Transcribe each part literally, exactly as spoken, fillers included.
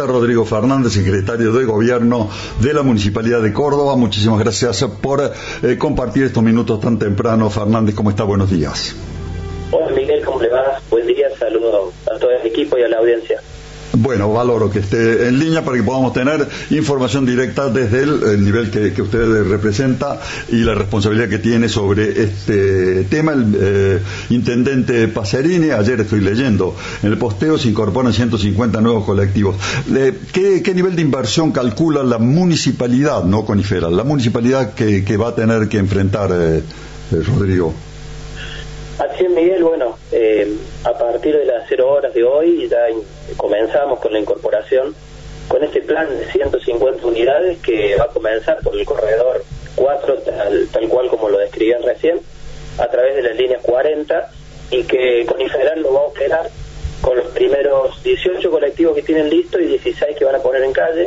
está Rodrigo Fernández, secretario de Gobierno de la Municipalidad de Córdoba. Muchísimas gracias por eh, compartir estos minutos tan temprano. Fernández, ¿cómo está? Buenos días. Hola Miguel, ¿cómo le va? Buen día, saludo a todo el equipo y a la audiencia. Bueno, valoro que esté en línea para que podamos tener información directa desde el, el nivel que, que usted representa y la responsabilidad que tiene sobre este tema. El eh, intendente Pacerini, ayer estoy leyendo, en el posteo se incorporan ciento cincuenta nuevos colectivos. Eh, ¿qué, ¿Qué nivel de inversión calcula la municipalidad, no Conifera, la municipalidad que, que va a tener que enfrentar, eh, eh, Rodrigo? Así es, Miguel. Bueno, eh, a partir de las cero horas de hoy ya in- comenzamos con la incorporación, con este plan de ciento cincuenta unidades que va a comenzar por el corredor cuatro, tal, tal cual como lo describían recién, a través de la línea cuarenta, y que Coniferal lo va a operar con los primeros dieciocho colectivos que tienen listo y dieciséis que van a poner en calle,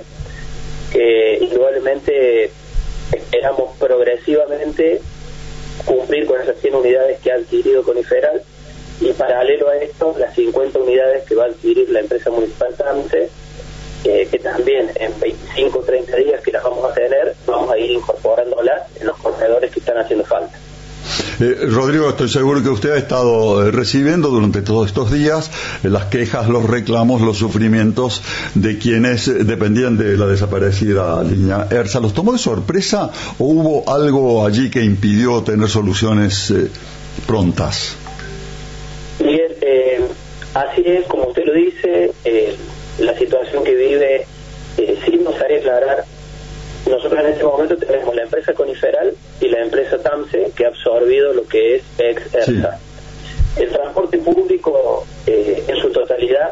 que indudablemente esperamos progresivamente cumplir con esas cien unidades que ha adquirido Coniferal, y paralelo a esto las cincuenta unidades que va a adquirir la empresa municipal TAMSE, eh, que también en veinticinco o treinta días que las vamos a tener, vamos a ir incorporándolas en los corredores que están haciendo falta. Eh, Rodrigo, estoy seguro que usted ha estado eh, recibiendo durante todos estos días eh, las quejas, los reclamos, los sufrimientos de quienes eh, dependían de la desaparecida línea ERSA. ¿Los tomó de sorpresa o hubo algo allí que impidió tener soluciones eh, prontas? Miguel, eh, así es, como usted lo dice, eh, la situación que vive, eh, sí nos haría aclarar. Nosotros en este momento tenemos la empresa Coniferal y la empresa TAMSE, que ha absorbido lo que es ex ERSA. Sí. El transporte público eh, en su totalidad,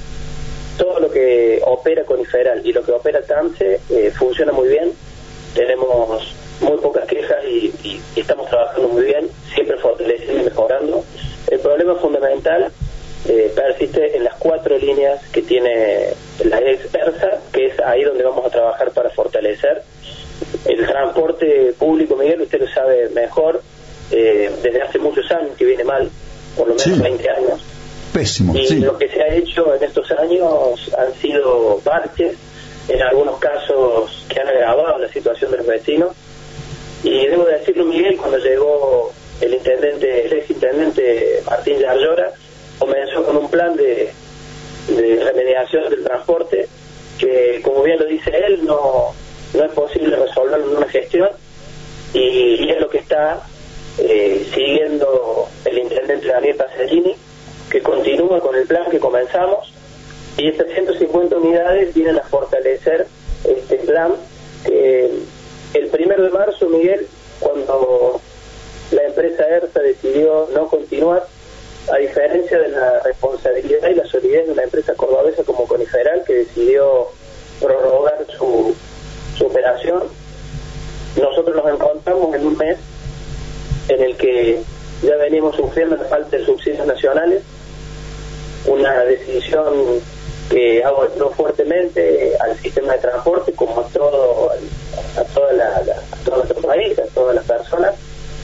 todo lo que opera Coniferal y lo que opera TAMSE eh, funciona muy bien. Tenemos muy pocas quejas y, y, y estamos trabajando muy bien, siempre fortaleciendo y mejorando. El problema fundamental eh, persiste en las cuatro líneas que tiene la ex ERSA, que es ahí donde vamos a trabajar para fortalecer el transporte público. Miguel, usted lo sabe mejor, eh, desde hace muchos años que viene mal, por lo menos sí. veinte años. Pésimo, y sí. Lo que se ha hecho en estos años han sido parches, en algunos casos que han agravado la situación de los vecinos. Y debo decirlo, Miguel, cuando llegó el intendente, el ex intendente Martín Yarlora, comenzó con un plan de, de remediación del transporte que, como bien lo dice él, no, no es posible resolverlo en una gestión, y, y es lo que está eh, siguiendo el intendente Daniel Pacerini, que continúa con el plan que comenzamos, y estas ciento cincuenta unidades vienen a fortalecer este plan que el primero de marzo, Miguel, cuando la empresa ERSA decidió no continuar, a diferencia de la responsabilidad y la solidez de una empresa cordobesa como Coniferal, que decidió prorrogar su, su operación, nosotros nos encontramos en un mes en el que ya venimos sufriendo la falta de subsidios nacionales, una decisión que abordó fuertemente al sistema de transporte, como a todo, a toda la, la, a todo nuestro país, a todas las personas.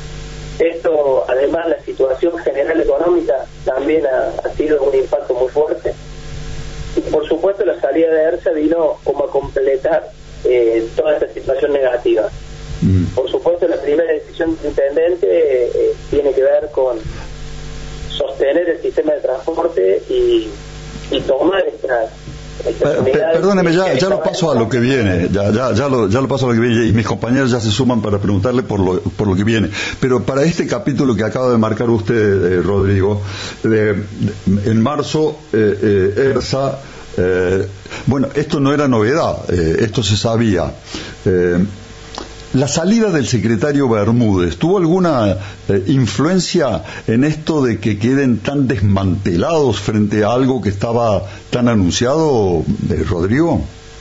Esto, además, la situación general económica también ha, ha sido un impacto muy fuerte. Y por supuesto la salida de ERSA vino como a completar eh, toda esta situación negativa. Mm. Por supuesto la primera decisión del intendente eh, tiene que ver con sostener el sistema de transporte y, y tomar estas... Perdóneme, ya, ya lo paso a lo que viene, ya, ya, ya, lo, ya lo paso a lo que viene, y mis compañeros ya se suman para preguntarle por lo, por lo que viene. Pero para este capítulo que acaba de marcar usted, eh, Rodrigo, de, de, en marzo, eh, eh, ERSA, eh, bueno, esto no era novedad, eh, esto se sabía. Eh, La salida del secretario Bermúdez, ¿tuvo alguna eh, influencia en esto de que queden tan desmantelados frente a algo que estaba tan anunciado, eh, Rodrigo?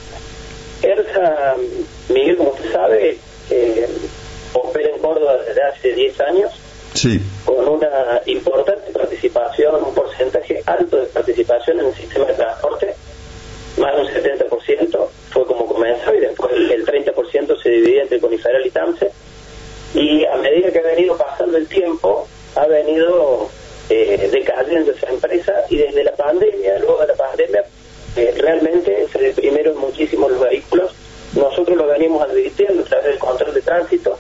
ERSA, Miguel, como usted sabe, eh, opera en Córdoba desde hace diez años, sí, con una importante participación, un porcentaje alto de participación en el sistema de transporte, más de un setenta por ciento, fue como comenzó, y después el, el treinta por ciento se dividía entre Coniferal y TAMSE, y a medida que ha venido pasando el tiempo, ha venido eh, decayendo esa empresa, y desde la pandemia, luego de la pandemia, eh, realmente se deprimieron muchísimo los vehículos. Nosotros lo venimos advirtiendo a través del control de tránsito,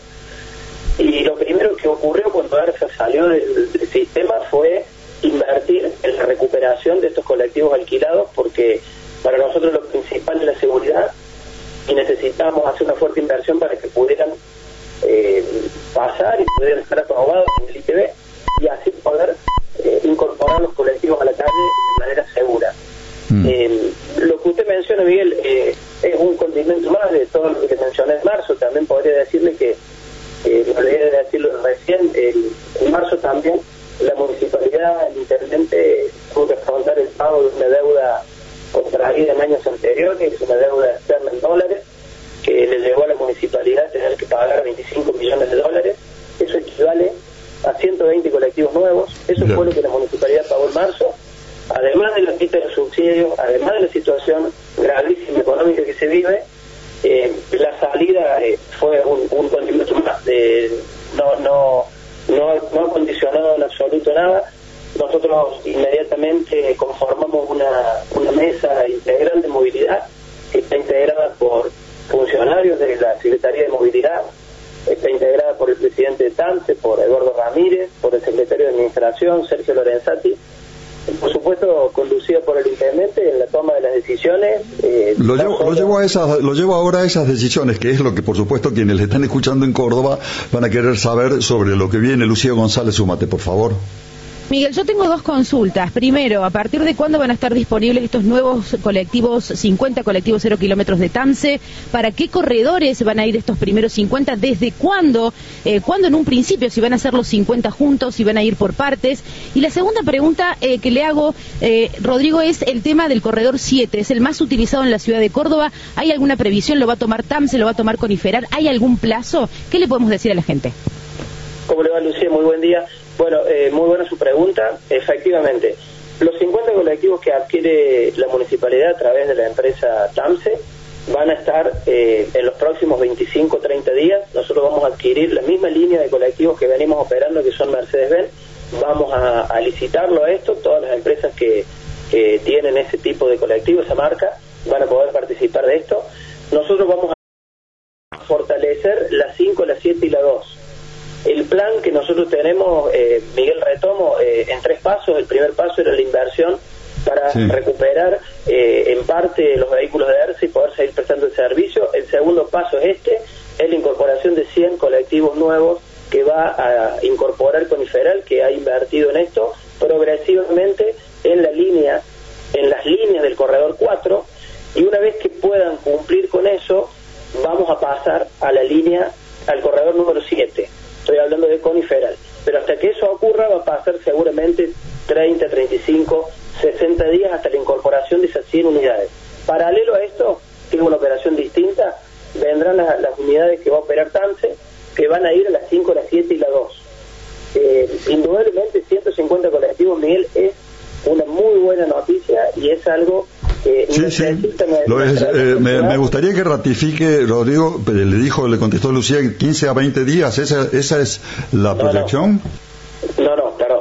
y lo primero que ocurrió cuando ARSA salió del, del sistema fue invertir en la recuperación de estos colectivos alquilados, porque para nosotros lo principal es la seguridad y necesitamos hacer una fuerte inversión para que pudieran eh, pasar y pudieran estar aprobados en el I T B y así poder eh, incorporar los colectivos a la calle de manera segura. Mm. Eh, lo que usted menciona, Miguel, eh, es un condimento más de todo lo que le mencioné en marzo. También podría decirle que, eh, me olvidé de decirlo recién, el, en marzo también la municipalidad, el intendente, tuvo que afrontar el pago de una deuda contraída en años anteriores, es una deuda externa en dólares, que le llevó a la municipalidad a tener que pagar veinticinco millones de dólares. Eso equivale a ciento veinte colectivos nuevos. Eso Bien. fue lo que la municipalidad pagó en marzo. Además de la quita de los subsidios, además de la situación gravísima económica que se vive, eh, la salida eh, fue un, un condimento más. De, no, no, no, no ha condicionado en absoluto nada. Nosotros inmediatamente conformamos una, una mesa integral de movilidad que está integrada por funcionarios de la Secretaría de Movilidad, está integrada por el presidente de TAMSE, por Eduardo Ramírez, por el secretario de Administración, Sergio Lorenzati, por supuesto conducida por el intendente en la toma de las decisiones. Eh, lo, llevo, lo, llevo a esas, lo llevo ahora a esas decisiones, que es lo que por supuesto quienes le están escuchando en Córdoba van a querer saber sobre lo que viene. Lucía González, súmate por favor. Miguel, yo tengo dos consultas. Primero, ¿a partir de cuándo van a estar disponibles estos nuevos colectivos, cincuenta colectivos cero kilómetros de TAMSE? ¿Para qué corredores van a ir estos primeros cincuenta? ¿Desde cuándo? Eh, ¿Cuándo en un principio? ¿Si van a ser los cincuenta juntos? ¿Si van a ir por partes? Y la segunda pregunta eh, que le hago, eh, Rodrigo, es el tema del corredor siete. Es el más utilizado en la ciudad de Córdoba. ¿Hay alguna previsión? ¿Lo va a tomar TAMSE? ¿Lo va a tomar Coniferal? ¿Hay algún plazo? ¿Qué le podemos decir a la gente? ¿Cómo le va, Lucía? Muy buen día. Bueno, eh, muy buena su pregunta. Efectivamente, los cincuenta colectivos que adquiere la municipalidad a través de la empresa TAMSE van a estar eh, en los próximos veinticinco a treinta días. Nosotros vamos a adquirir la misma línea de colectivos que venimos operando, que son Mercedes-Benz. Vamos a, a licitarlo a esto. Todas las empresas que, que tienen ese tipo de colectivo, esa marca, van a poder participar de esto. Nosotros vamos a fortalecer la cinco, la siete y la dos. El plan que nosotros tenemos, eh, Miguel, retomo, eh, en tres pasos. El primer paso era la inversión para sí. recuperar eh, en parte los vehículos de ERSA y poder seguir prestando el servicio. El segundo paso es este, es la incorporación de cien colectivos nuevos que va a incorporar Coniferal, que ha invertido en esto progresivamente en la línea, en las líneas del corredor cuatro, y una vez que puedan cumplir con eso, vamos a pasar a la línea, al corredor número siete. Estoy hablando de Coniferal, pero hasta que eso ocurra va a pasar seguramente treinta, treinta y cinco, sesenta días hasta la incorporación de esas cien unidades. Paralelo a esto, que es una operación distinta, vendrán las, las unidades que va a operar TAMSE, que van a ir a las cinco, las siete y la dos. Eh, indudablemente ciento cincuenta colectivos, Miguel, es una muy buena noticia y es algo que sí, sí. Lo es, eh, me, me gustaría que ratifique, Rodrigo, le dijo, le contestó Lucía, quince a veinte días, ¿esa, esa es la no, proyección? No, no, no, perdón.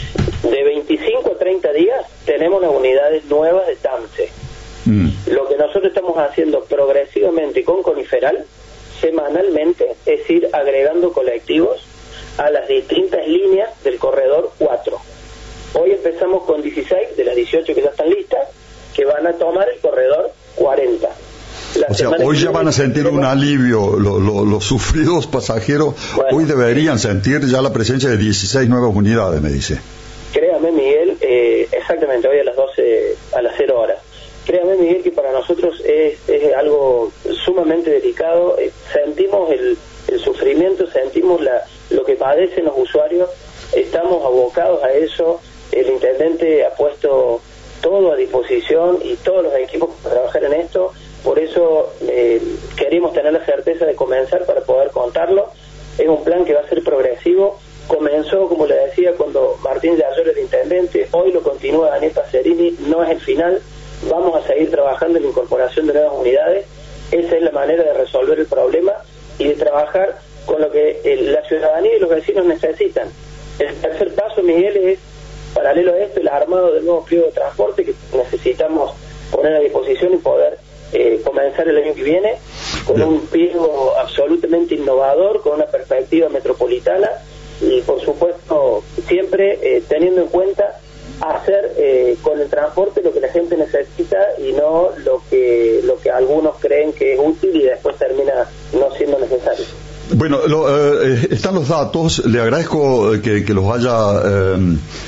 De veinticinco a treinta días tenemos las unidades nuevas de TAMSE. Mm. Lo que nosotros estamos haciendo progresivamente con Coniferal, semanalmente, es ir agregando colectivos a las distintas líneas del corredor cuatro. Hoy empezamos con dieciséis de las dieciocho que ya están listas, que van a tomar el corredor cuarenta. La o sea, hoy ya van a sentir un alivio, lo, lo, los sufridos pasajeros, bueno, hoy deberían sentir ya la presencia de dieciséis nuevas unidades, me dice. Créame, Miguel, eh, exactamente, hoy a las doce, a las cero horas. Créame, Miguel, que para nosotros es, es algo sumamente delicado. Eh, sentimos el, el sufrimiento, sentimos la, lo que padecen los usuarios, estamos abocados a eso. El intendente ha puesto todo a disposición y todos los equipos para trabajar en esto. Por eso eh, queremos tener la certeza de comenzar para poder contarlo. Es un plan que va a ser progresivo. Comenzó, como le decía, cuando Martín Yayol era el intendente. Hoy lo continúa Daniel Pacerini. No es el final. Vamos a seguir trabajando en la incorporación de nuevas unidades. Esa es la manera de resolver el problema y de trabajar con lo que el, la ciudadanía y los vecinos necesitan. El tercer paso, Miguel, es, paralelo a esto, el armado del nuevo pliego de transporte, que necesitamos poner a disposición y poder eh, comenzar el año que viene con un piso absolutamente innovador, con una perspectiva metropolitana y por supuesto siempre eh, teniendo en cuenta hacer eh, con el transporte lo que la gente necesita y no lo que lo que algunos creen que es útil y después termina no siendo necesario. Bueno, lo, eh, están los datos, le agradezco que, que los haya eh,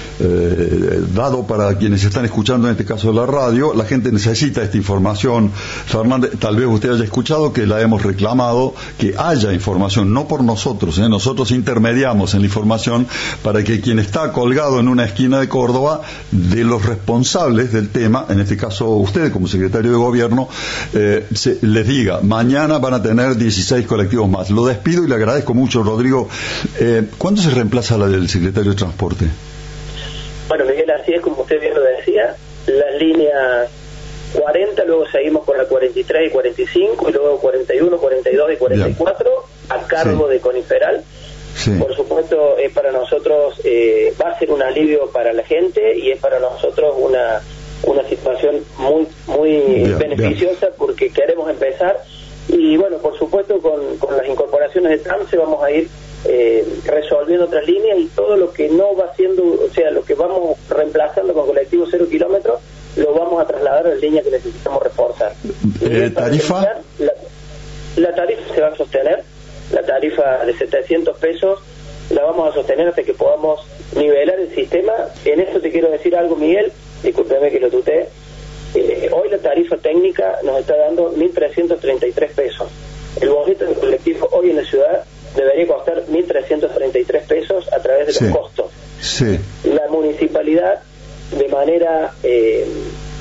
eh, dado para quienes están escuchando, en este caso de la radio. La gente necesita esta información. Fernández, tal vez usted haya escuchado que la hemos reclamado, que haya información, no por nosotros, ¿eh? Nosotros intermediamos en la información para que quien está colgado en una esquina de Córdoba, de los responsables del tema, en este caso usted como secretario de gobierno, eh, se, les diga, mañana van a tener dieciséis colectivos más. Lo despido y le agradezco mucho, Rodrigo. Eh, ¿Cuándo se reemplaza la del secretario de Transporte? Bueno, Miguel, así es como usted bien lo decía, las líneas cuarenta, luego seguimos con la cuarenta y tres y cuarenta y cinco, y luego cuarenta y uno, cuarenta y dos y cuarenta y cuatro, bien, a cargo sí. de Coniferal. Sí. Por supuesto, es para nosotros, eh, va a ser un alivio para la gente y es para nosotros una una situación muy muy bien, beneficiosa bien. Porque queremos empezar. Y bueno, por supuesto, con, con las incorporaciones de TAMSE vamos a ir eh, resolviendo otras líneas y todo lo que no va siendo, o sea, lo que vamos reemplazando con colectivos cero kilómetros, lo vamos a trasladar a las líneas que necesitamos reforzar. Eh, ¿Tarifa? La, la tarifa se va a sostener, la tarifa de setecientos pesos la vamos a sostener hasta que podamos nivelar el sistema. En esto te quiero decir algo, Miguel, discúlpeme que lo tutee. Eh, hoy la tarifa técnica nos está dando mil trescientos treinta y tres pesos. El boleto del colectivo hoy en la ciudad debería costar mil trescientos treinta y tres pesos a través de sí. los costos. Sí. La municipalidad, de manera eh,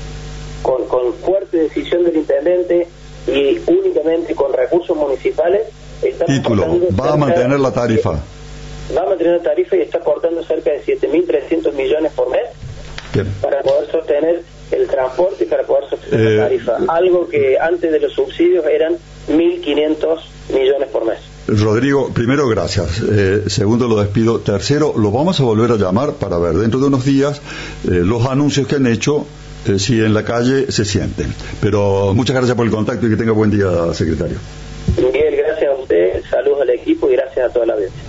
con, con fuerte decisión del intendente y únicamente con recursos municipales, está Título, va a mantener la tarifa. De, va a mantener la tarifa y está aportando cerca de siete mil trescientos millones por mes. Bien. Para poder sostener el transporte y para poder sostener eh, la tarifa, algo que antes de los subsidios eran mil quinientos millones por mes. Rodrigo, primero gracias, eh, segundo lo despido, tercero lo vamos a volver a llamar para ver dentro de unos días eh, los anuncios que han hecho, eh, si en la calle se sienten. Pero muchas gracias por el contacto y que tenga buen día, secretario. Miguel, gracias a usted, saludos al equipo y gracias a toda la audiencia.